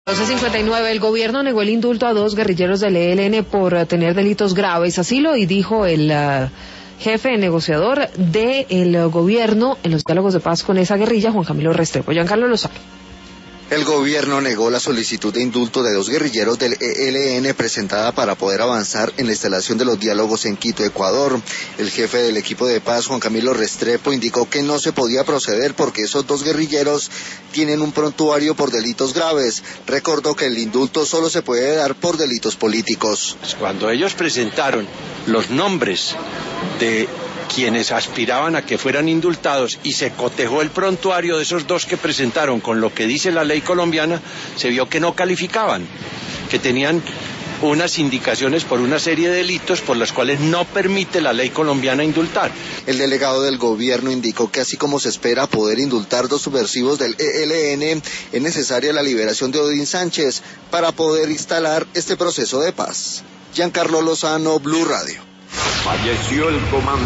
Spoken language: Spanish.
12:59, el gobierno negó el indulto a 2 guerrilleros del ELN por tener delitos graves. Así lo dijo el jefe negociador del gobierno en los diálogos de paz con esa guerrilla, Juan Camilo Restrepo. Giancarlo Lozano. El gobierno negó la solicitud de indulto de 2 guerrilleros del ELN presentada para poder avanzar en la instalación de los diálogos en Quito, Ecuador. El jefe del equipo de paz, Juan Camilo Restrepo, indicó que no se podía proceder porque esos 2 guerrilleros tienen un prontuario por delitos graves. Recordó que el indulto solo se puede dar por delitos políticos. Cuando ellos presentaron los nombres de quienes aspiraban a que fueran indultados y se cotejó el prontuario de esos 2 que presentaron con lo que dice la ley colombiana, se vio que no calificaban, que tenían unas indicaciones por una serie de delitos por las cuales no permite la ley colombiana indultar. El delegado del gobierno indicó que así como se espera poder indultar 2 subversivos del ELN, es necesaria la liberación de Odín Sánchez para poder instalar este proceso de paz. Giancarlo Lozano, Blue Radio. Falleció el comandante